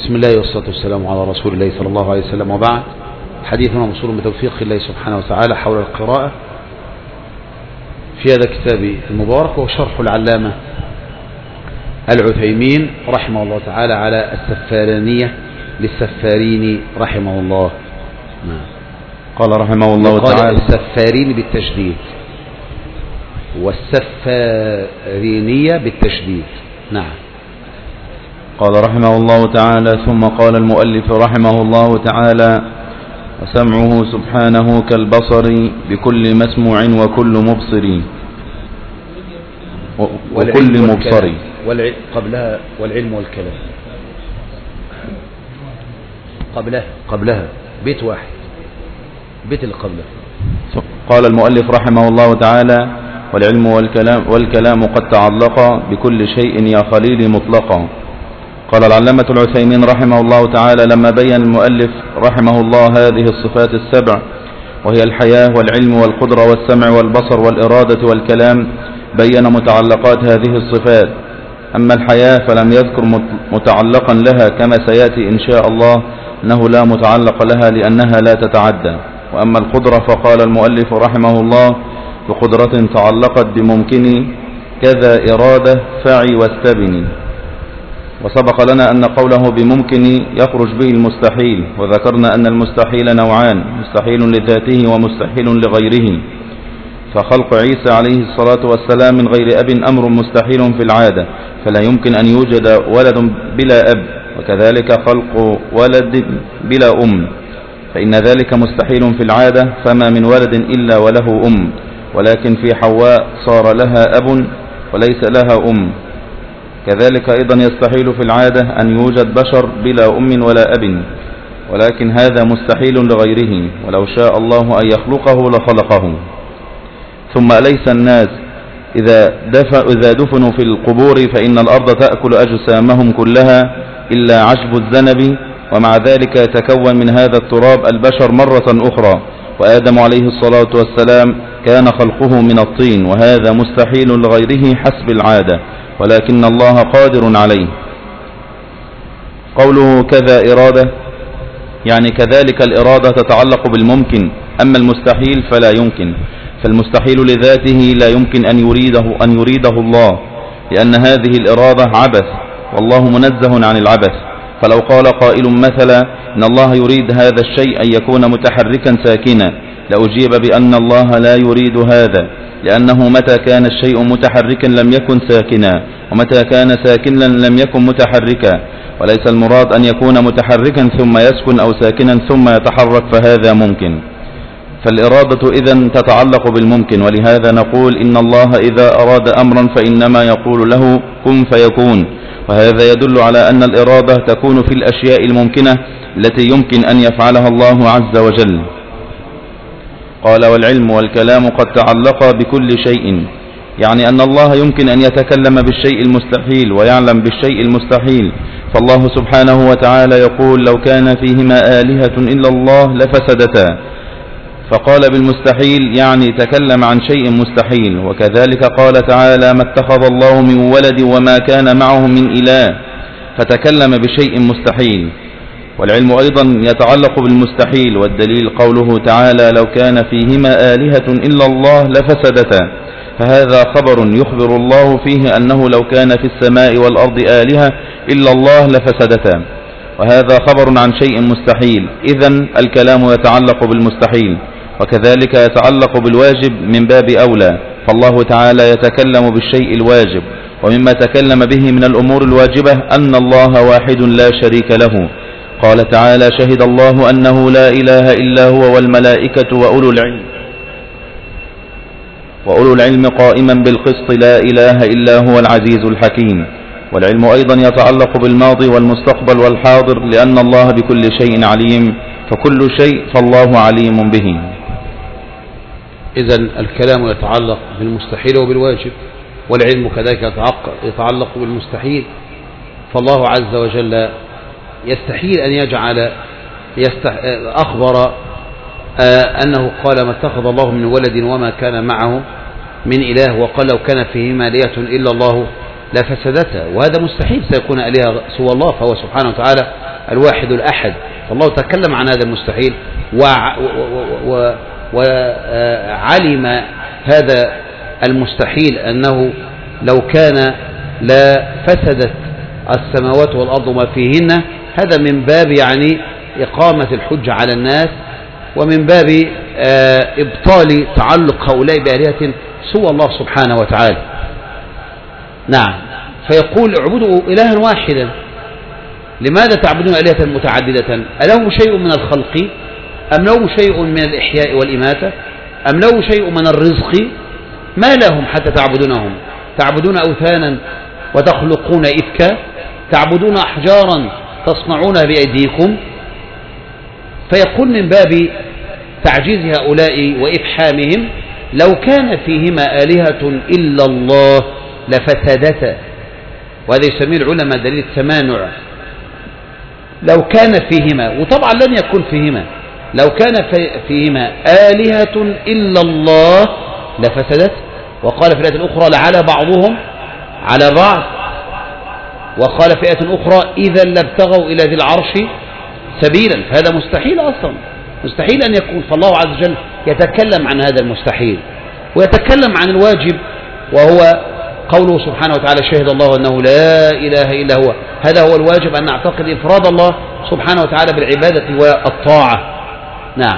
بسم الله والصلاة والسلام على رسول الله صلى الله عليه وسلم، وبعد. حديثنا موصول بتوفيق الله سبحانه وتعالى حول القراءة في هذا الكتاب المبارك، وشرح العلامة العثيمين رحمه الله تعالى على السفارانية للسفارين رحمه الله. قال رحمه الله تعالى: السفارين بالتشديد والسفارينية بالتشديد. نعم. قال رحمه الله تعالى: ثم قال المؤلف رحمه الله تعالى: وسمعه سبحانه كالبصر بكل مسموع وكل مبصر وكل مبصر. قبلها والعلم والكلام. قبلها بيت واحد، بيت اللي قبله. قال المؤلف رحمه الله تعالى: والعلم والكلام قد تعلق بكل شيء يا خليلي مطلقا. قال العلامة العثيمين رحمه الله تعالى لما بين المؤلف رحمه الله هذه الصفات السبع، وهي الحياة والعلم والقدرة والسمع والبصر والإرادة والكلام، بين متعلقات هذه الصفات. أما الحياة فلم يذكر متعلقا لها كما سيأتي إن شاء الله أنه لا متعلق لها لأنها لا تتعدى. وأما القدرة فقال المؤلف رحمه الله: بقدرة تعلقت بممكن كذا إرادة فعي واستبني. وسبق لنا أن قوله بممكن يخرج به المستحيل، وذكرنا أن المستحيل نوعان: مستحيل لذاته ومستحيل لغيره. فخلق عيسى عليه الصلاة والسلام من غير أب أمر مستحيل في العادة، فلا يمكن أن يوجد ولد بلا أب، وكذلك خلق ولد بلا أم، فإن ذلك مستحيل في العادة، فما من ولد إلا وله أم. ولكن في حواء صار لها أب وليس لها أم. كذلك أيضا يستحيل في العادة أن يوجد بشر بلا أم ولا أب، ولكن هذا مستحيل لغيره، ولو شاء الله أن يخلقه لخلقه. ثم أليس الناس إذا دفنوا في القبور فإن الأرض تأكل أجسامهم كلها إلا عشب الذنب، ومع ذلك يتكون من هذا التراب البشر مرة أخرى. وآدم عليه الصلاة والسلام كان خلقه من الطين، وهذا مستحيل لغيره حسب العادة، ولكن الله قادر عليه. قوله كذا إرادة يعني كذلك الإرادة تتعلق بالممكن، أما المستحيل فلا يمكن. فالمستحيل لذاته لا يمكن أن يريده الله، لأن هذه الإرادة عبث، والله منزه عن العبث. فلو قال قائل مثلا إن الله يريد هذا الشيء أن يكون متحركا ساكنا، لأجيب بأن الله لا يريد هذا، لأنه متى كان الشيء متحركا لم يكن ساكنا، ومتى كان ساكنا لم يكن متحركا. وليس المراد أن يكون متحركا ثم يسكن أو ساكنا ثم يتحرك، فهذا ممكن. فالإرادة إذن تتعلق بالممكن، ولهذا نقول إن الله إذا أراد أمرا فإنما يقول له كن فيكون. وهذا يدل على أن الإرادة تكون في الأشياء الممكنة التي يمكن أن يفعلها الله عز وجل. قال: والعلم والكلام قد تعلقا بكل شيء، يعني أن الله يمكن أن يتكلم بالشيء المستحيل ويعلم بالشيء المستحيل. فالله سبحانه وتعالى يقول: لو كان فيهما آلهة إلا الله لفسدتا. فقال بالمستحيل يعني تكلم عن شيء مستحيل. وكذلك قال تعالى: ما اتخذ الله من ولد وما كان معه من إله، فتكلم بشيء مستحيل. والعلم أيضا يتعلق بالمستحيل، والدليل قوله تعالى: لو كان فيهما آلهة إلا الله لفسدتا. فهذا خبر يخبر الله فيه أنه لو كان في السماء والأرض آلهة إلا الله لفسدتا، وهذا خبر عن شيء مستحيل. إذن الكلام يتعلق بالمستحيل، وكذلك يتعلق بالواجب من باب أولى. فالله تعالى يتكلم بالشيء الواجب، ومما تكلم به من الأمور الواجبة أن الله واحد لا شريك له. قال تعالى: شهد الله أنه لا إله إلا هو والملائكة وأولو العلم قائما بالقسط لا إله إلا هو العزيز الحكيم. والعلم أيضا يتعلق بالماضي والمستقبل والحاضر، لأن الله بكل شيء عليم، فكل شيء فالله عليم به. إذن الكلام يتعلق بالمستحيل وبالواجب، والعلم كذلك يتعلق بالمستحيل. فالله عز وجل يستحيل أن يجعل أخبر أنه قال: ما اتخذ الله من ولد وما كان معه من إله، وقال: لو كان فيهما آلهة إلا الله لفسدتا. وهذا مستحيل سيكون آلهة سوى الله، فهو سبحانه وتعالى الواحد الأحد. فالله تكلم عن هذا المستحيل وعلم هذا المستحيل أنه لو كان لا فسدت السماوات والأرض وما فيهن. هذا من باب يعني إقامة الحجة على الناس، ومن باب إبطال تعلق هؤلاء بآلهة سوى الله سبحانه وتعالى. نعم. فيقول اعبدوا إلها واحدا، لماذا تعبدون آلهة متعددة؟ ألهم شيء من الخلق أم لهم شيء من الإحياء والإماتة أم لهم شيء من الرزق؟ ما لهم حتى تعبدونهم؟ تعبدون أوثانا وتخلقون إفكا، تعبدون أحجارا تصنعونها بأيديكم. فيقول من باب تعجيز هؤلاء وإفحامهم لو كان فيهما آلهة إلا الله لفسدتا، وهذا يسميه العلماء دليل التمانع. لو كان فيهما، وطبعا لن يكون فيهما، لو كان فيهما آلهة إلا الله لفسدت. وقال في الآية الأخرى لعلى بعضهم على بعض، وقال في آية أخرى إذا لابتغوا إلى ذي العرش سبيلا. فهذا مستحيل أصلا، مستحيل أن يكون. فالله عز وجل يتكلم عن هذا المستحيل ويتكلم عن الواجب، وهو قوله سبحانه وتعالى شهد الله أنه لا إله إلا هو. هذا هو الواجب، أن نعتقد إفراد الله سبحانه وتعالى بالعبادة والطاعة. نعم.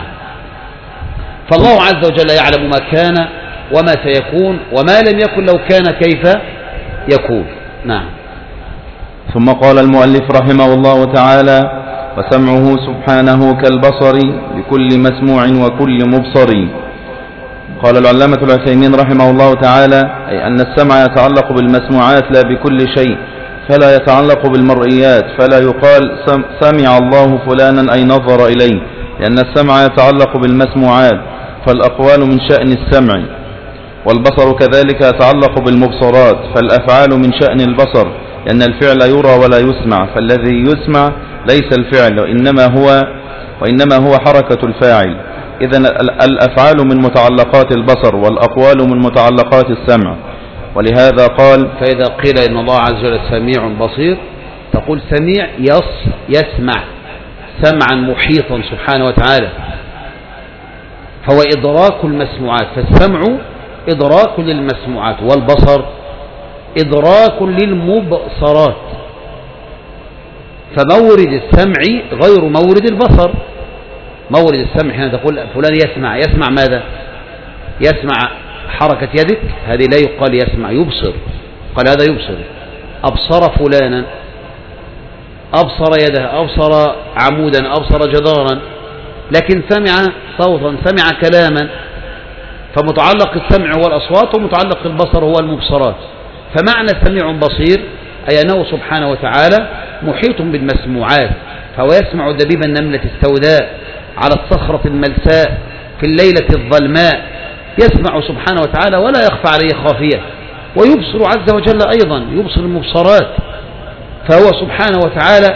فالله عز وجل يعلم ما كان وما سيكون، وما لم يكن لو كان كيف يكون. نعم. ثم قال المؤلف رحمه الله تعالى وسمعه سبحانه كالبصر بكل مسموع وكل مبصر. قال العلامة العثيمين رحمه الله تعالى أي أن السمع يتعلق بالمسموعات لا بكل شيء، فلا يتعلق بالمرئيات، فلا يقال سمع الله فلانا أي نظر إليه، لأن السمع يتعلق بالمسموعات، فالأقوال من شأن السمع. والبصر كذلك يتعلق بالمبصرات، فالأفعال من شأن البصر، لأن الفعل يرى ولا يسمع، فالذي يسمع ليس الفعل وإنما هو حركة الفاعل. إذن الأفعال من متعلقات البصر، والأقوال من متعلقات السمع. ولهذا قال فإذا قيل إن الله عز وجل سميع بصير، تقول سميع يسمع سمعا محيطا سبحانه وتعالى، فهو إدراك المسموعات. فالسمع إدراك للمسموعات، والبصر إدراك للمبصرات. فمورد السمع غير مورد البصر. مورد السمع حين تقول فلان يسمع ماذا؟ يسمع حركة يدك، هذه لا يقال يسمع، يبصر. قال هذا يبصر، أبصر فلانا، أبصر يده، أبصر عمودا، أبصر جدارا، لكن سمع صوتا، سمع كلاما. فمتعلق السمع هو الأصوات، ومتعلق البصر هو المبصرات. فمعنى سميع بصير أي أنه سبحانه وتعالى محيط بالمسموعات، فهو يسمع دبيب النملة السوداء على الصخرة الملساء في الليلة الظلماء، يسمع سبحانه وتعالى ولا يخفى عليه خافية. ويبصر عز وجل أيضا، يبصر المبصرات. فهو سبحانه وتعالى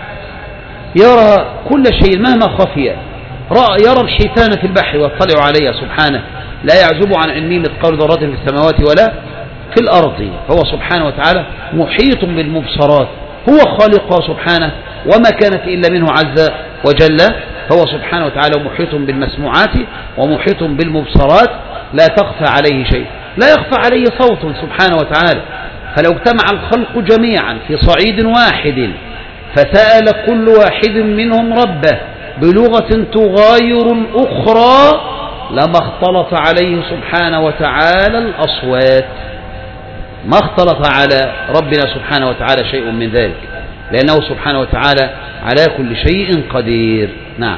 يرى كل شيء مهما خفي. يرى الحيتان في البحر واطلع عليها سبحانه، لا يعزب عن علمه مثقال ذرة في السماوات ولا في الأرض. فهو سبحانه وتعالى محيط بالمبصرات، هو خالقها سبحانه وما كانت إلا منه عز وجل. فهو سبحانه وتعالى محيط بالمسموعات ومحيط بالمبصرات، لا تخفى عليه شيء، لا يخفى عليه صوت سبحانه وتعالى. فلو اجتمع الخلق جميعا في صعيد واحد فسأل كل واحد منهم ربه بلغة تغاير الأخرى لما اختلط عليه سبحانه وتعالى الأصوات. ما اختلط على ربنا سبحانه وتعالى شيء من ذلك، لأنه سبحانه وتعالى على كل شيء قدير. نعم.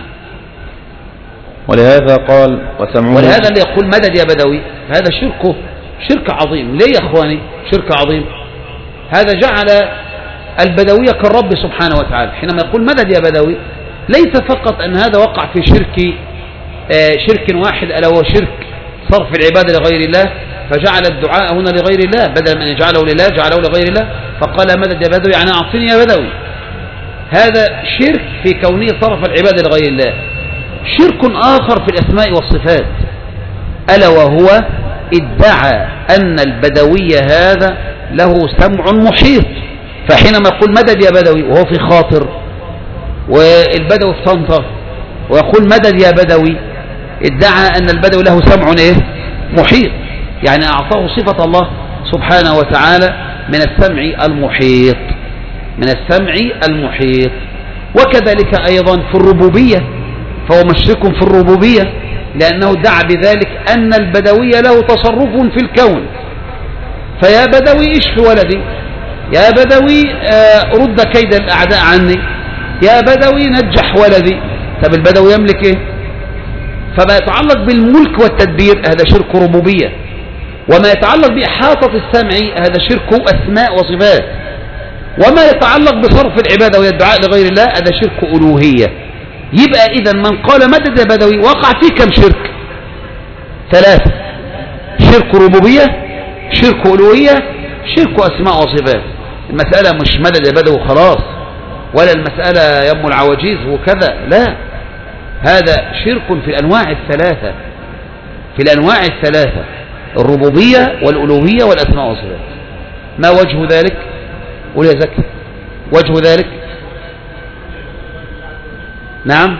ولهذا قال ولهذا اللي يقول مدد يا بدوي هذا شرك عظيم. ليه يا أخواني شرك عظيم؟ هذا جعل البدوية كالرب سبحانه وتعالى. حينما يقول مدد يا بدوي ليس فقط أن هذا وقع في شرك واحد، ألا هو شرك صرف العبادة لغير الله، فجعل الدعاء هنا لغير الله بدل من يجعله لله جعله لغير الله، فقال مدد يا بدوي يعني أعطني يا بدوي. هذا شرك في كونه صرف العبادة لغير الله. شرك آخر في الأسماء والصفات، ألا وهو ادعى أن البدوي هذا له سمع محيط. فحينما يقول مدد يا بدوي وهو في خاطر والبدوي في طنطا ويقول مدد يا بدوي، ادعى أن البدوي له سمع إيه؟ محيط، يعني أعطاه صفة الله سبحانه وتعالى من السمع المحيط، من السمع المحيط. وكذلك أيضا في الربوبية، فهو مشرك في الربوبية لأنه ادعى بذلك أن البدوي له تصرف في الكون. فيا بدوي اشف ولدي، يا بدوي رد كيد الأعداء عني، يا بدوي نجح ولدي. طب البدوي يملك ايه؟ فما يتعلق بالملك والتدبير هذا شرك ربوبية، وما يتعلق بإحاطة السمع هذا شرك أسماء وصفات، وما يتعلق بصرف العبادة والدعاء لغير الله هذا شرك ألوهية. يبقى إذا من قال مدد يا بدوي وقع فيه كم شرك؟ 3: شرك ربوبية، شرك ألوهية، شرك أسماء وصفات. المسألة مش مدد يا بدوي خلاص، ولا المسألة يم العواجيز وكذا، لا، هذا شرك في الأنواع الثلاثة، في الأنواع الثلاثة، الربوبية والألوهية والأسماء والصفات. ما وجه ذلك؟ قول يا زكي، وجه ذلك؟ نعم،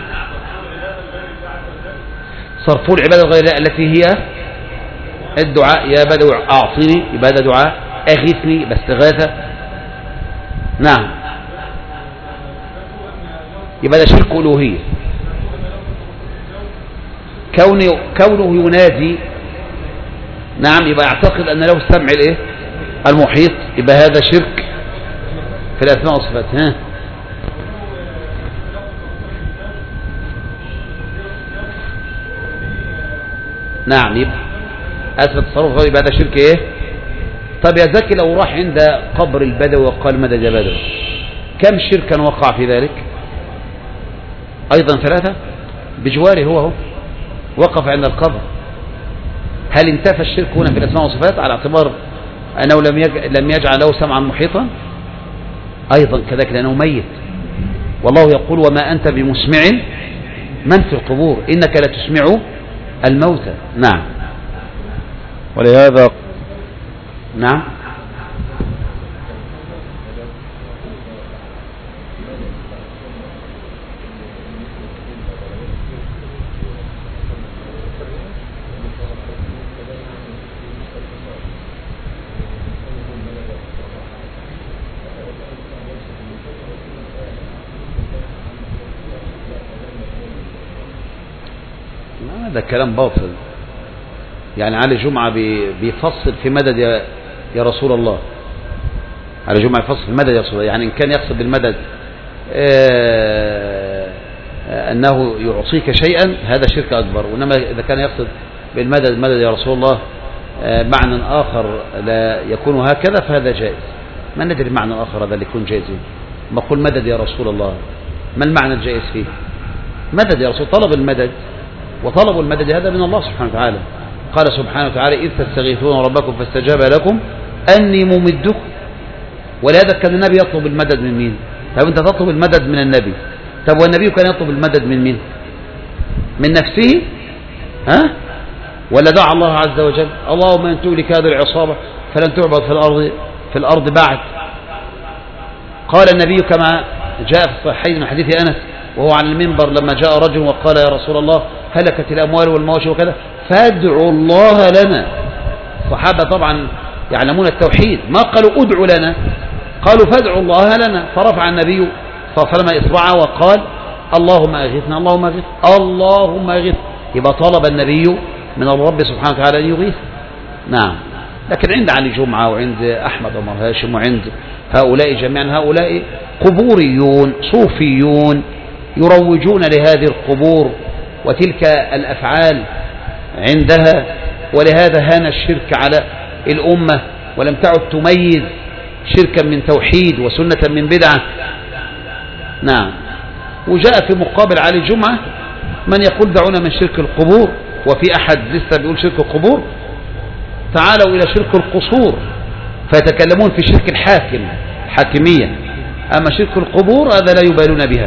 صرفوا العبادة غير الله التي هي الدعاء، يا بدوي أعطني يبقى هذا دعاء، أغثني باستغاثة. نعم، يبقى هذا شرك ألوهية. كونه ينادي، نعم، يبقى يعتقد أن له السمع الايه؟ المحيط، يبقى هذا شرك في الأسماء والصفات. ها، نعم، يبقى أثبت التصرف غير، يبقى هذا شرك ايه؟ طب يا زكي لو راح عند قبر البدوي وقال مدد يا بدوي، كم شركا وقع في ذلك؟ أيضا 3 بجواره، هو وقف عند القبر. هل انتفى الشرك هنا في الأسماء والصفات على اعتبار أنه لم يجعل له سمعا محيطا؟ أيضا كذلك لأنه ميت، والله يقول وما أنت بمسمع من في القبور إنك لا تسمع الموتى. نعم، ولهذا نعم، هذا كلام باطل. يعني علي جمعة بيفصل في مدد يا رسول الله، علي جمعة يفصل في مدد يا رسول الله، يعني إن كان يقصد بالمدد أنه يعطيك شيئا هذا شرك أكبر، وإنما إذا كان يقصد بالمدد مدد يا رسول الله معنى آخر لا يكون هكذا فهذا جائز. ما ندري معنى آخر هذا اللي يكون جائز. ما قل مدد يا رسول الله، ما المعنى الجائز فيه؟ مدد يا رسول، طلب المدد، وطلب المدد هذا من الله سبحانه وتعالى. قال سبحانه وتعالى إذ تستغيثون ربكم فاستجاب لكم أني ممدكم. ولهذا كان النبي يطلب المدد من مين؟ طب أنت تطلب المدد من النبي، طب والنبي كان يطلب المدد من مين؟ من نفسه؟ ها؟ ولا دعا الله عز وجل اللهم أن تهلك هذه العصابة فلن تعبد في الأرض بعد. قال النبي كما جاء في الصحيحين من حديث أنس وهو على المنبر لما جاء رجل وقال يا رسول الله هلكت الأموال والمواشي وكذا فادعوا الله لنا. الصحابة طبعا يعلمون التوحيد، ما قالوا ادعوا لنا، قالوا فادعوا الله لنا. فرفع النبي صلى الله عليه وسلم إصبعه وقال اللهم أغثنا اللهم أغثنا اللهم أغثنا. يبقى طلب النبي من الرب سبحانه وتعالى أن يغيث. نعم. لكن عند علي جمعة وعند أحمد عمر هاشم وعند هؤلاء جميعا هؤلاء قبوريون صوفيون يروجون لهذه القبور وتلك الأفعال عندها، ولهذا هان الشرك على الأمة ولم تعد تميز شركا من توحيد وسنة من بدعة. نعم. وجاء في مقابل علي جمعة من يقول دعونا من شرك القبور، وفي أحد لسه بيقول شرك القبور، تعالوا إلى شرك القصور فيتكلمون في شرك الحاكمية، أما شرك القبور هذا لا يبالون بها.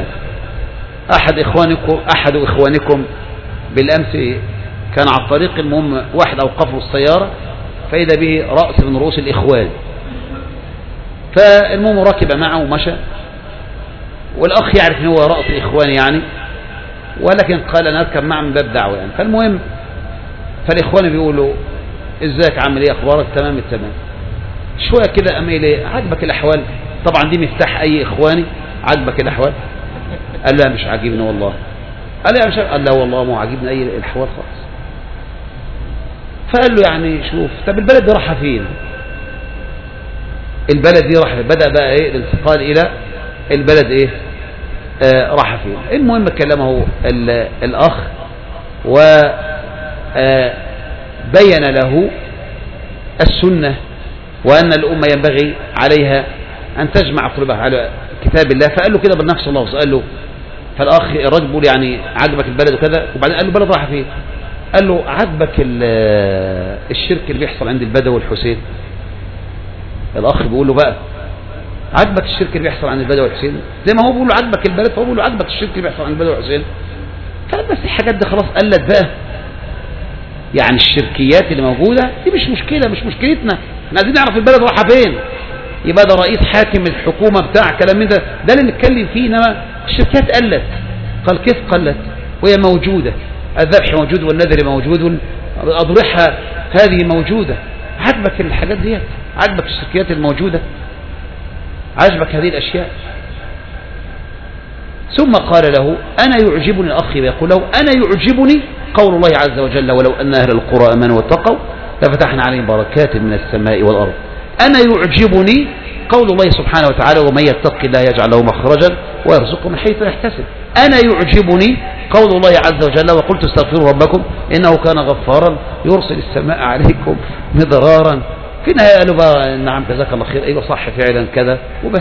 أحد إخوانكم بالأمس كان على الطريق، المهم واحد أوقفه السيارة فإذا به رأس من رؤوس الإخوان، فالمهم ركب معه ومشى، والأخ يعرف أنه هو رأس إخواني يعني، ولكن قال أنا أركب معه من باب دعوة يعني. فالمهم فالإخوان بيقولوا إزيك عامل إيه أخبارك؟ تمام التمام. شوية كده أميل إيه عجبك الأحوال؟ طبعا دي مفتاح أي إخواني، عجبك الأحوال؟ قال لا مش عاجبني والله. قال لا مش، قال لا والله ما عاجبني أي الأحوال خالص. فقال له يعني شوف، طب البلد دي راحة فين؟ البلد دي راح بدأ بقى ايه الانتقال الى البلد ايه راح فين. المهم كلمه الاخ وبين له السنة وان الامة ينبغي عليها ان تجمع قلوبها على كتاب الله. فقال له كده بالنفس اللفظ، قال له فالاخ الرجل بيقول يعني عجبك البلد وكذا، وبعدين قال له البلد راح فين؟ قال له عجبك الشرك اللي بيحصل عند البدوي والحسين؟ الأخ بيقول له بقى عجبك الشرك اللي بيحصل عند البدوي والحسين؟ زي ما هو بيقول له عجبك البلد، فهو بيقول له عجبك الشرك اللي بيحصل عند البدوي والحسين. فبس الحاجات دي خلاص قلت بقى، يعني الشركيات اللي موجودة دي مش مشكلة، مش مشكلتنا، احنا عايزين نعرف البلد رايحة فين. يبقى ده رئيس حاكم الحكومة بتاع كلام من ده اللي نتكلم فيه. انما الشركيات قلت. قال كيف قلت وهي موجودة؟ الذبح موجود والنذر موجود والأضرحة هذه موجودة. عجبك الحاجات ديت؟ عجبك الشركيات الموجودة؟ عجبك هذه الأشياء؟ ثم قال له أنا يعجبني، الأخ يقول له أنا يعجبني قول الله عز وجل ولو أن أهل القرى آمنوا واتقوا لفتحنا عليهم بركات من السماء والأرض. أنا يعجبني قول الله سبحانه وتعالى ومن يتق الله يجعل له مخرجا ويرزقه من حيث لا يحتسب. أنا يعجبني قول الله عز وجل وقلت استغفروا ربكم إنه كان غفارا يرسل السماء عليكم مدرارا. في النهاية قالوا بقى نعم جزاك الله خير، أيوة صح فعلا كذا وبس.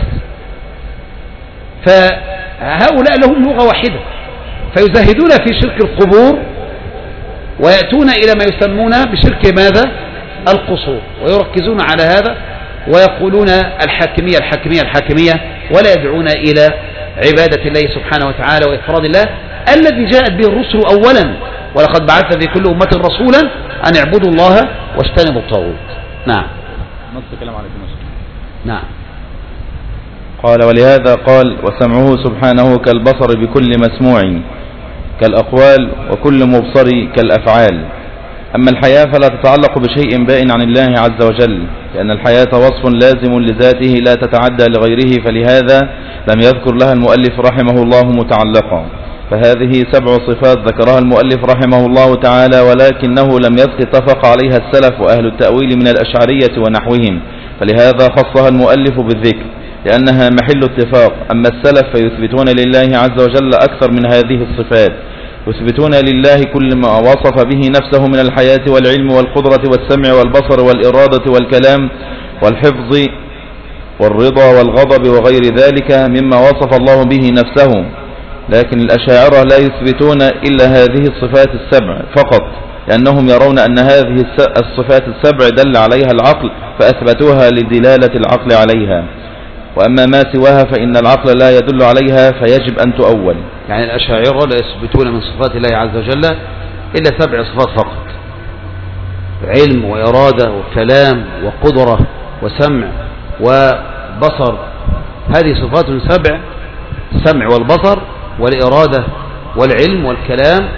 فهؤلاء لهم لغة واحدة، فيزهدون في شرك القبور ويأتون إلى ما يسمون بشرك ماذا؟ القصور، ويركزون على هذا ويقولون الحاكمية الحاكمية الحاكمية، ولا يدعون إلى عبادة الله سبحانه وتعالى وإفراد الله الذي جاءت به الرسل أولا، ولقد بعث في كل أمة رسولا أن اعبدوا الله واجتنبوا الطاغوت. نعم. نعم. قال ولهذا قال وسمعه سبحانه كالبصر بكل مسموع كالأقوال وكل مبصر كالأفعال. أما الحياة فلا تتعلق بشيء بائن عن الله عز وجل، لأن الحياة وصف لازم لذاته لا تتعدى لغيره، فلهذا لم يذكر لها المؤلف رحمه الله متعلقا. فهذه 7 صفات ذكرها المؤلف رحمه الله تعالى، ولكنه لم يذكر اتفق عليها السلف وأهل التأويل من الأشعرية ونحوهم، فلهذا خصها المؤلف بالذكر لأنها محل اتفاق. أما السلف فيثبتون لله عز وجل أكثر من هذه الصفات، يثبتون لله كل ما وصف به نفسه من الحياة والعلم والقدرة والسمع والبصر والإرادة والكلام والحفظ والرضا والغضب وغير ذلك مما وصف الله به نفسه. لكن الأشاعرة لا يثبتون إلا هذه الصفات السبع فقط، لأنهم يرون أن هذه الصفات السبع دل عليها العقل فأثبتوها لدلالة العقل عليها، وأما ما سواها فإن العقل لا يدل عليها فيجب أن تؤول. يعني الأشاعرة لا يثبتون من صفات الله عز وجل إلا 7 صفات فقط: علم وإرادة وكلام وقدرة وسمع وبصر. هذه صفات 7: السمع والبصر والإرادة والعلم والكلام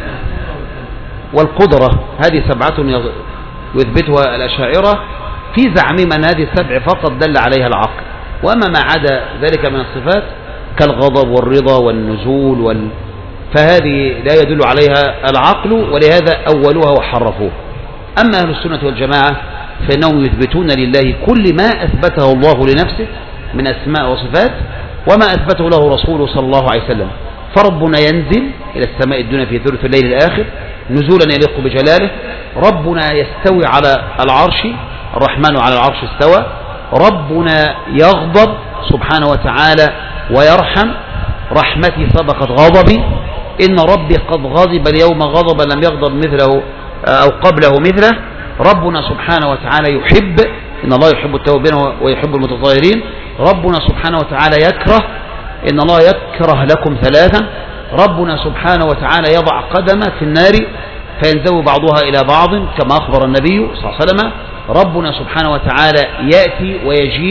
والقدرة. هذه 7 يثبتها الأشاعرة في زعمهم أن هذه 7 فقط دل عليها العقل، وأما ما عدا ذلك من الصفات كالغضب والرضا والنزول فهذه لا يدل عليها العقل، ولهذا أولوها وحرفوها. أما أهل السنة والجماعة فإنهم يثبتون لله كل ما أثبته الله لنفسه من أسماء وصفات وما أثبته له رسوله صلى الله عليه وسلم. فربنا ينزل إلى السماء الدنيا في ثلث الليل الآخر نزولا يليق بجلاله. ربنا يستوي على العرش، الرحمن على العرش استوى. ربنا يغضب سبحانه وتعالى ويرحم، رحمتي سبقت غضبي، إن ربي قد غضب اليوم غضبا لم يغضب مثله أو قبله مثله. ربنا سبحانه وتعالى يحب، إن الله يحب التوابين ويحب المتطهرين. ربنا سبحانه وتعالى يكره، إن الله يكره لكم 3. ربنا سبحانه وتعالى يضع قدمه في النار فينزوي بعضها إلى بعض كما أخبر النبي صلى الله عليه وسلم. ربنا سبحانه وتعالى يأتي ويجيء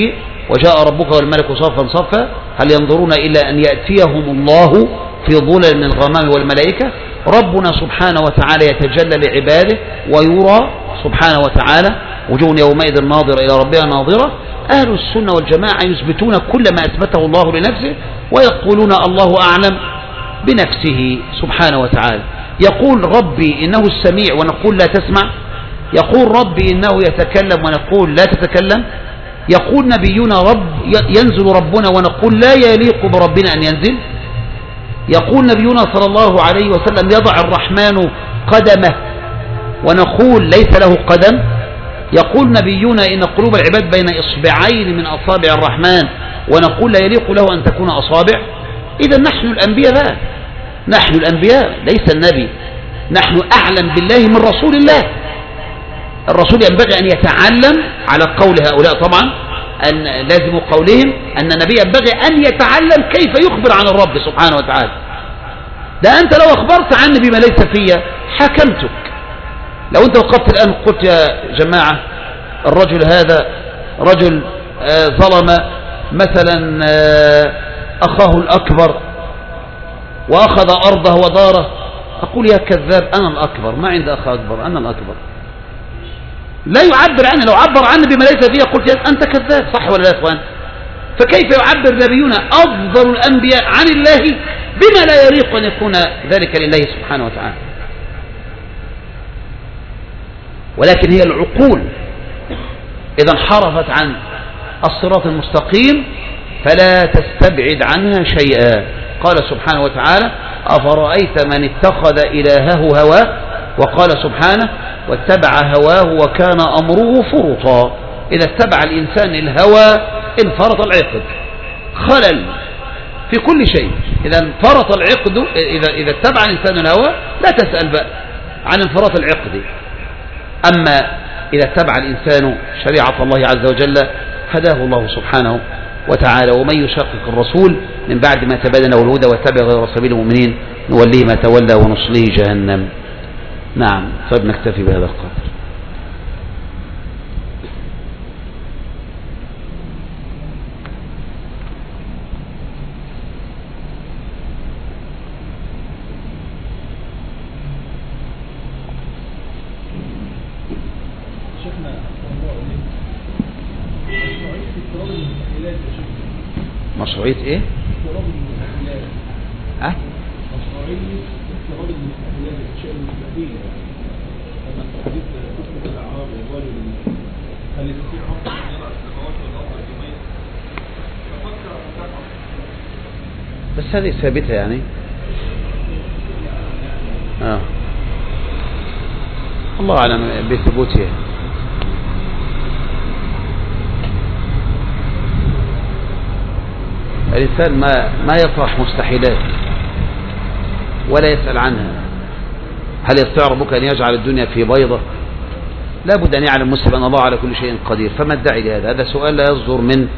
وجاء ربك والملك صفا صفا هل ينظرون إلا أن يأتيهم الله في ظلل من الغمام والملائكة. ربنا سبحانه وتعالى يتجلى لعباده ويرى سبحانه وتعالى، وجوه يومئذ ناظرة إلى ربها ناظرة. أهل السنة والجماعة يثبتون كل ما أثبته الله لنفسه، ويقولون الله أعلم بنفسه سبحانه وتعالى. يقول ربي إنه السميع ونقول لا تسمع، يقول ربي إنه يتكلم ونقول لا تتكلم، يقول نبينا ينزل ربنا ونقول لا يليق بربنا أن ينزل، يقول نبينا صلى الله عليه وسلم يضع الرحمن قدمه ونقول ليس له قدم، يقول نبينا إن قلوب العباد بين إصبعين من أصابع الرحمن ونقول لا يليق له أن تكون أصابع. إذا نحن الأنبياء بقى، نحن الأنبياء ليس النبي، نحن أعلم بالله من رسول الله. الرسول ينبغي أن يتعلم على قول هؤلاء طبعا، أن لازم قولهم أن النبي ينبغي أن يتعلم كيف يخبر عن الرب سبحانه وتعالى. ده أنت لو أخبرت عني بما ليس فيا حكمتك. لو أنت وقفت الآن قلت يا جماعة الرجل هذا رجل ظلم مثلا أخاه الأكبر وأخذ أرضه وداره، أقول يا كذاب أنا الأكبر، ما عند أخ أكبر، أنا الأكبر. لا يعبر عنه، لو عبر عنه بما ليس فيه قلت أنت كذاب، صح ولا لا يا إخوان؟ فكيف يعبر نبينا أفضل الأنبياء عن الله بما لا يليق أن يكون ذلك لله سبحانه وتعالى؟ ولكن هي العقول إذا انحرفت عن الصراط المستقيم فلا تستبعد عنها شيئا. قال سبحانه وتعالى أفرأيت من اتخذ إلهه هواه، وقال سبحانه واتبع هواه وكان أمره فرطا. إذا اتبع الإنسان الهوى انفرط العقد، خلل في كل شيء. إذا انفرط العقد، إذا اتبع الإنسان الهوى لا تسأل بقى عن انفراط العقد. أما إذا اتبع الإنسان شريعة الله عز وجل هداه الله سبحانه وتعالى. ومن يشقق الرسول من بعد ما تبين له الهدى واتبع غير سبيل المؤمنين نوليه ما تولى ونصليه جهنم. نعم، طيب نكتفي بهذا القدر. مشروعية ايه؟ ها؟ مشروعية استيراد المستحيلات، الاشياء المستحيلة. لما استحدث كتب الأعراب الرجل هل يستطيع ربنا أن يضع السماوات والأرض في ميت؟ ففكر بس هذه ثابتة يعني. الله أعلم بثبوتها. الإنسان ما يطرح مستحيلات ولا يسأل عنها. هل يستطيع ربك أن يجعل الدنيا في بيضة؟ لا بد أن يعلم المسلم أن الله على كل شيء قدير. فما الداعي لهذا؟ هذا سؤال لا يصدر من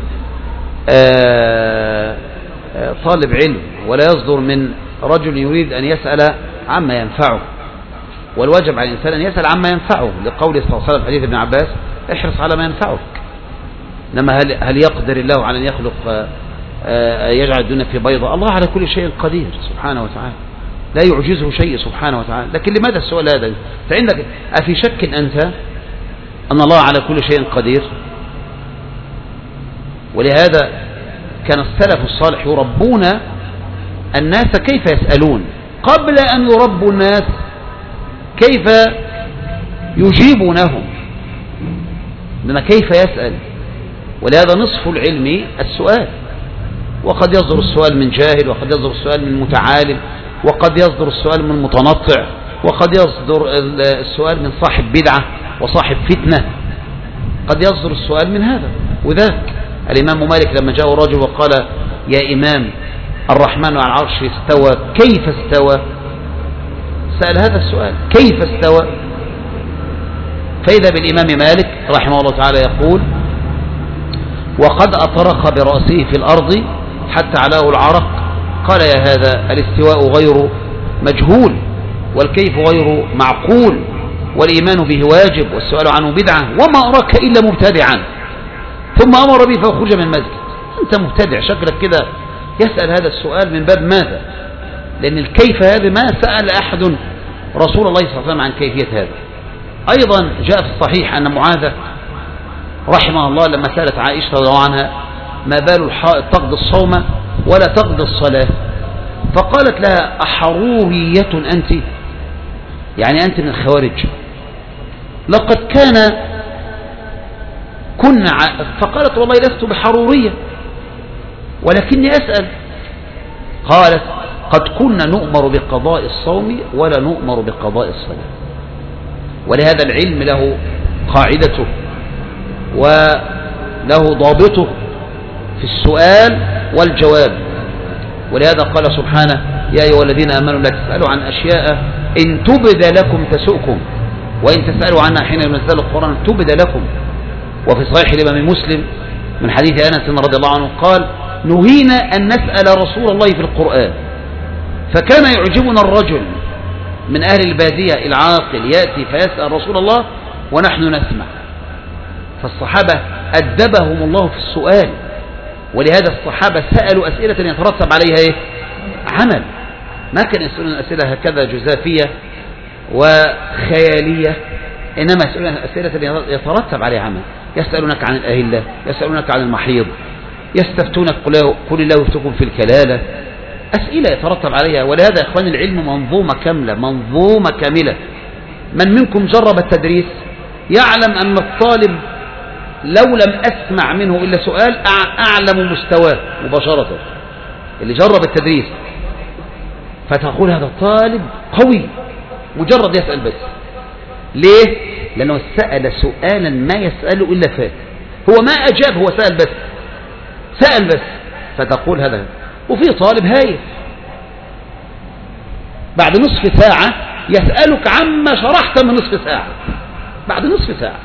طالب علم، ولا يصدر من رجل يريد أن يسأل عما ينفعه. والواجب على الإنسان أن يسأل عما ينفعه، لقوله صلى الله عليه وسلم حديث ابن عباس احرص على ما ينفعك. إنما هل يقدر الله على أن يخلق يجعل الدنيا في بيضة؟ الله على كل شيء قدير سبحانه وتعالى، لا يعجزه شيء سبحانه وتعالى. لكن لماذا السؤال هذا؟ فعندك أفي شك أنت أن الله على كل شيء قدير؟ ولهذا كان السلف الصالح يربون الناس كيف يسألون قبل أن يربوا الناس كيف يجيبونهم، لأن كيف يسأل. ولهذا نصف العلم السؤال، وقد يصدر السؤال من جاهل، وقد يصدر السؤال من متعالم، وقد يصدر السؤال من متنطع، وقد يصدر السؤال من صاحب بدعة وصاحب فتنة، قد يصدر السؤال من هذا وذاك. الإمام مالك لما جاء رجل وقال يا إمام الرحمن على العرش استوى، كيف استوى؟ سأل هذا السؤال كيف استوى؟ فإذا بالإمام مالك رحمه الله تعالى يقول وقد أطرق برأسه في الأرض حتى علاه العرق، قال يا هذا الاستواء غير مجهول، والكيف غير معقول، والإيمان به واجب، والسؤال عنه بدعة، وما أراك إلا مبتدعا. ثم أمر به فخرج من المسجد. أنت مبتدع شكلك كده يسأل هذا السؤال من باب ماذا؟ لأن الكيف هذا ما سأل أحد رسول الله صلى الله عليه وسلم عن كيفية هذا. أيضا جاء في الصحيح أن معاذ رحمه الله لما سألت عائشة رضي الله عنها ما بال الحائض تقضي الصوم ولا تقضي الصلاة، فقالت لها أحرورية أنت؟ يعني أنت من الخوارج. لقد كنا فقالت والله لست بحرورية ولكني أسأل. قالت قد كنا نؤمر بقضاء الصوم ولا نؤمر بقضاء الصلاة. ولهذا العلم له قاعدته وله ضابطه في السؤال والجواب. ولهذا قال سبحانه يا أيها الذين آمنوا لا تسألوا عن أشياء إن تبد لكم تسؤكم وإن تسألوا عنها حين ينزل القرآن تبد لكم. وفي صحيح الإمام مسلم من حديث أنس رضي الله عنه قال نهينا أن نسأل رسول الله في القرآن، فكان يعجبنا الرجل من أهل البادية العاقل يأتي فيسأل رسول الله ونحن نسمع. فالصحابة أدبهم الله في السؤال، ولهذا الصحابة سألوا أسئلة يترتب عليها إيه؟ عمل. ما كان يسألون أسئلة هكذا جزافية وخيالية، إنما يسألون أسئلة يترتب عليها عمل. يسألونك عن الأهلة، يسألونك عن المحيض، يستفتونك قل الله يفتكم في الكلالة، أسئلة يترتب عليها. ولهذا يا إخواني العلم منظومة كاملة، منظومة كاملة. من منكم جرب التدريس يعلم أن الطالب لو لم أسمع منه إلا سؤال أعلم مستواه مباشرة. اللي جرب التدريس فتقول هذا طالب قوي مجرد يسأل بس. ليه؟ لأنه سأل سؤالا ما يسأله إلا فات. هو ما أجاب، هو سأل بس فتقول هذا. وفي طالب هايف بعد نصف ساعة يسألك عما شرحت من نصف ساعة، بعد نصف ساعة.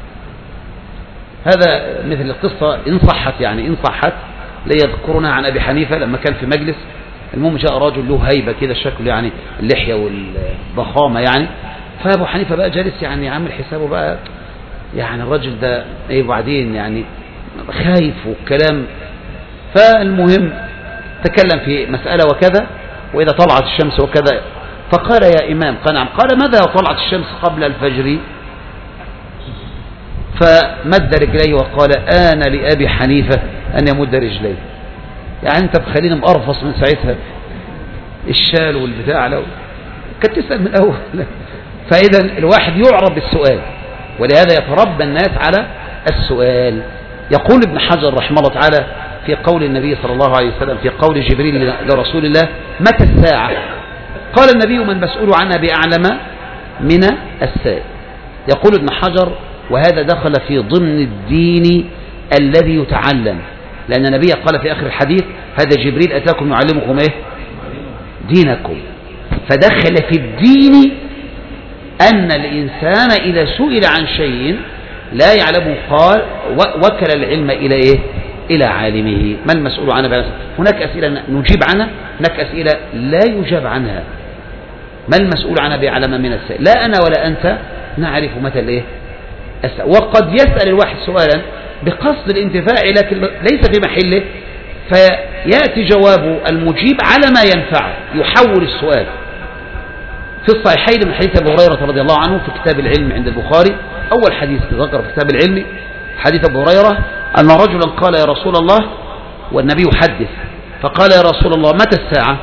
هذا مثل القصة إن صحت، يعني إن صحت ليذكرنا عن أبي حنيفة لما كان في مجلس. المهم جاء رجل له هيبة كده الشكل، يعني اللحية والضخامة يعني. فأبو حنيفة بقى جالس يعني عامل حسابه بقى يعني الرجل ده ايه بعدين يعني خايف والكلام. فالمهم تكلم في مسألة وكذا وإذا طلعت الشمس وكذا. فقال يا إمام قال نعم. قال ماذا طلعت الشمس قبل الفجر؟ فمد رجليه وقال آن لأبي حنيفة أن يمد رجليه. يعني أنت بخلينا مقرفص من ساعتها الشال والبتاع لو كنت تسأل من الأول. فإذا الواحد يعرب بالسؤال، ولهذا يتربى الناس على السؤال. يقول ابن حجر رحمه الله تعالى في قول النبي صلى الله عليه وسلم في قول جبريل لرسول الله متى الساعة؟ قال النبي ما المسؤول عنها بأعلم من السائل. يقول ابن حجر وهذا دخل في ضمن الدين الذي يتعلم، لأن النبي قال في آخر الحديث هذا جبريل أتاكم يعلمكم إيه؟ دينكم. فدخل في الدين أن الإنسان إذا سئل عن شيء لا يعلمه قال وكل العلم إلى إيه؟ إلى عالمه. ما المسؤول عنها؟ هناك أسئلة نجيب عنها، هناك أسئلة لا يجاب عنها. ما المسؤول عنها بأعلم من السائل؟ لا أنا ولا أنت نعرف متى الإيه؟ وقد يسأل الواحد سؤالا بقصد الانتفاع لكن ليس في محله، فيأتي جواب المجيب على ما ينفعه، يحول السؤال. في الصحيحين من حديث أبي هريرة رضي الله عنه في كتاب العلم عند البخاري، أول حديث ذكر في كتاب العلم حديث أبي هريرة أن رجلا قال يا رسول الله، والنبي يحدث، فقال يا رسول الله متى الساعة؟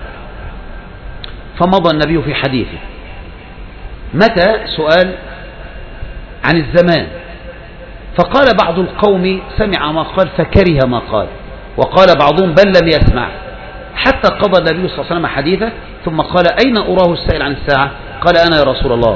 فمضى النبي في حديثه. متى سؤال عن الزمان، فقال بعض القوم سمع ما قال فكره ما قال، وقال بعضهم بل لم يسمع، حتى قضى النبي صلى الله عليه وسلم حديثه ثم قال أين أراه السائل عن الساعة؟ قال أنا يا رسول الله.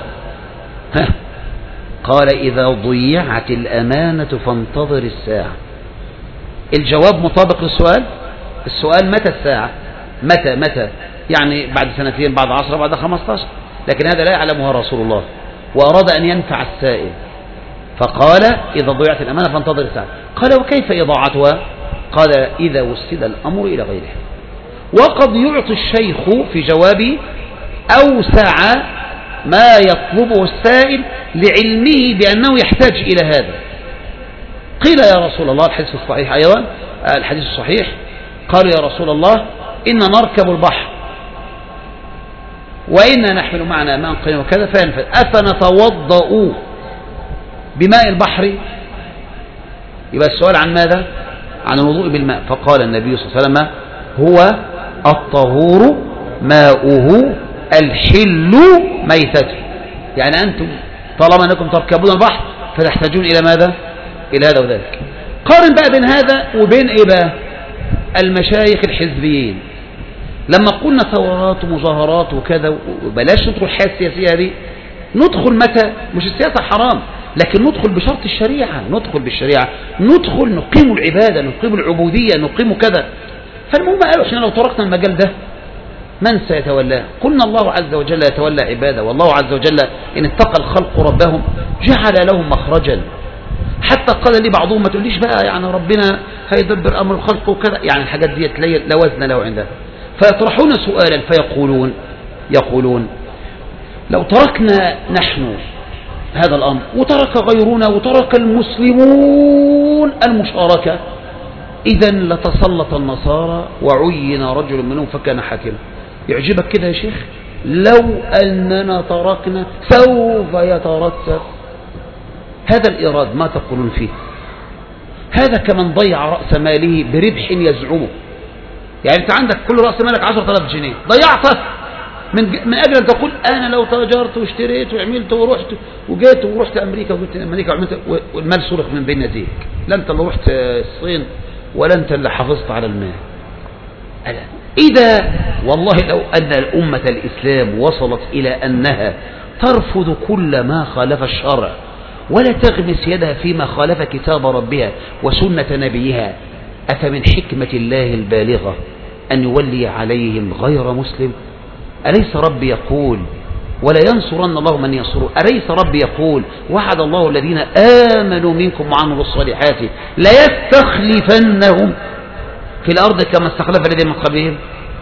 قال إذا ضيعت الأمانة فانتظر الساعة. الجواب مطابق للسؤال. السؤال متى الساعة؟ متى يعني بعد سنتين، بعد 10، بعد 15، لكن هذا لا يعلمها رسول الله، وأراد أن ينفع السائل فقال إذا ضيعت الأمانة فانتظر الساعة. قال وكيف إضاعتها؟ قال إذا وسد الأمر إلى غيره. وقد يعطي الشيخ في جوابه أوسع ما يطلبه السائل لعلمه بأنه يحتاج إلى هذا. قيل يا رسول الله، الحديث الصحيح أيضا، الحديث الصحيح، قالوا يا رسول الله إن نركب البحر وإنا نحمل معنا ماء قليلا وكذا فينفذ، أفنتوضأ بماء البحر؟ يبقى السؤال عن ماذا؟ عن الوضوء بالماء. فقال النبي صلى الله عليه وسلم هو الطهور ماؤه الحل ميتته. يعني أنتم طالما أنكم تركبون البحر فتحتاجون إلى ماذا؟ إلى هذا وذلك. قارن بقى بين هذا وبين إيه بقى؟ المشايخ الحزبيين. لما قلنا ثورات ومظاهرات وكذا، وبلاش ندخل الحياة السياسية دي، ندخل متى؟ مش السياسة حرام، لكن ندخل بشرط الشريعة، ندخل بالشريعة، ندخل نقيم العبادة، نقيم العبودية، نقيم كذا. فالمهم قالوا احنا لو تركنا المجال ده من سيتولاه؟ قلنا الله عز وجل يتولى عباده، والله عز وجل إن اتقى الخلق ربهم جعل لهم مخرجا. حتى قال لي بعضهم ما تقوليش بقى يعني ربنا هيدبر أمر الخلق وكذا، يعني الحاجات دي لا وزن له عندها. فيطرحون سؤالا يقولون لو تركنا نحن هذا الأمر وترك غيرنا وترك المسلمون المشاركة، إذن لتسلط النصارى وعين رجل منهم فكان حاكما. يعجبك كده يا شيخ؟ لو أننا تركنا سوف يترتب هذا الإيراد. ما تقولون فيه؟ هذا كمن ضيع رأس ماله بربح يزعمه. يعني أنت عندك كل رأس مالك 10,000 جنيه ضيعته من أجل أن تقول أنا لو تاجرت واشتريت وعملت ورحت وجيت ورحت أمريكا وجيت أمريكا وعملت، والمال سرق من بين يديك. لا أنت اللي رحت الصين ولا أنت اللي حافظت على المال. إذا والله لو أن الأمة الإسلام وصلت إلى أنها ترفض كل ما خالف الشرع ولا تغمس يدها فيما خالف كتاب ربها وسنة نبيها، أفمن حكمة الله البالغة أن يولي عليهم غير مسلم؟ أليس ربي يقول ولا ينصرن الله من ينصره؟ أليس ربي يقول وعد الله الذين آمنوا منكم وعملوا الصالحات ليستخلفنهم في الأرض كما استخلف الذين من قبلهم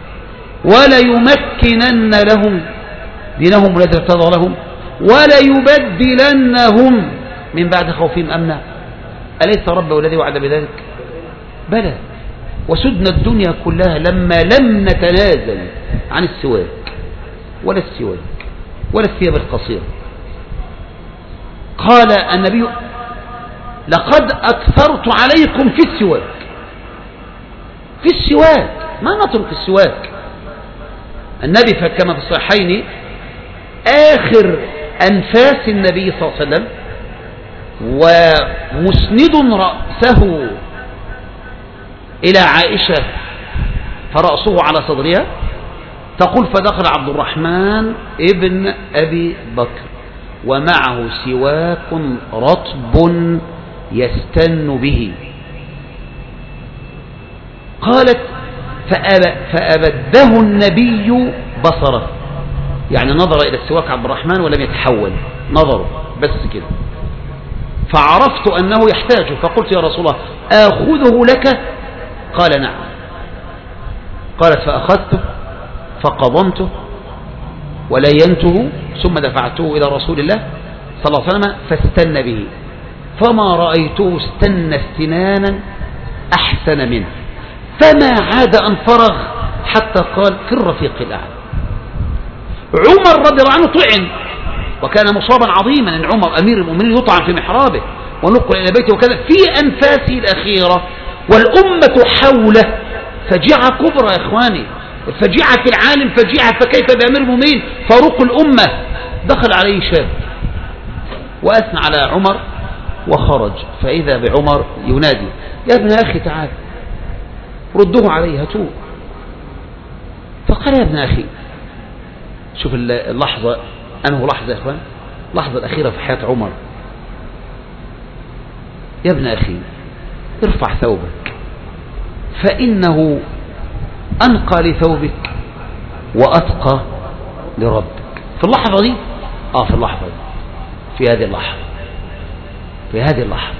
وليمكنن لهم دينهم الذي ارتضى لهم وليبدلنهم من بعد خوفهم أمنا. أليس ربي الذي وعد بذلك؟ بلى. وسدنا الدنيا كلها لما لم نتنازل عن السواك ولا الثياب القصيرة. قال النبي لقد أكثرت عليكم في السواك، ما نترك السواك. النبي كما في الصحيحين آخر أنفاس النبي صلى الله عليه وسلم ومسند رأسه إلى عائشة فرأسه على صدرها، تقول فدخل عبد الرحمن ابن أبي بكر ومعه سواك رطب يستن به. قالت فأبده النبي بصره، يعني نظر إلى السواك عبد الرحمن ولم يتحول نظره بس كده، فعرفت أنه يحتاجه فقلت يا رسول الله آخذه لك؟ قال نعم. قالت فأخذته فقضمته ولينته ثم دفعته إلى رسول الله صلى الله عليه وسلم فاستن به، فما رأيته استنى استنانا أحسن منه، فما عاد أن فرغ حتى قال في الرفيق الأعلى. عمر رضي الله عنه طعن وكان مصابا عظيما، ان عمر أمير المؤمنين يطعن في محرابه ونقل إلى بيته وكذا في أنفاسه الأخيرة والأمة حوله فجيعة كبرى يا إخواني، فجيعة في العالم فجيعة، فكيف بأمير المؤمنين فاروق الأمة؟ دخل عليه شاب وأثنى على عمر وخرج، فإذا بعمر ينادي يا ابن أخي تعال ردوه عليه هاتوه. فقال يا ابن أخي، شوف اللحظة، أنه لحظة يا إخوان، اللحظة الأخيرة في حياة عمر، يا ابن أخي ارفع ثوبك فإنه أنقى لثوبك وأتقى لربك. في اللحظة دي في اللحظة دي، في هذه اللحظة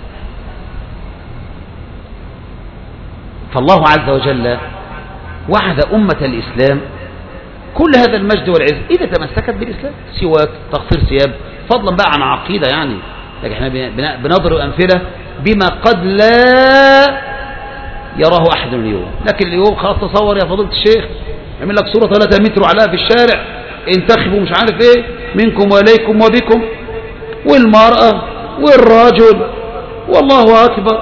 فالله عز وجل وعد أمة الإسلام كل هذا المجد والعز إذا تمسكت بالإسلام، سواك، تغفير ثياب، فضلا بقى عن عقيدة يعني، لكن احنا بنضرب أمثلة بما قد لا يراه أحد اليوم. لكن اليوم خلاص تصور يا فضيلة الشيخ يعمل لك صورة 3 متر وعليها في الشارع انتخبوا مش عارف ايه منكم وإليكم وبكم، والمرأة والرجل والله أكبر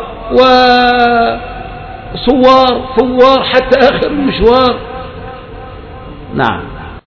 وصوار حتى آخر المشوار. نعم.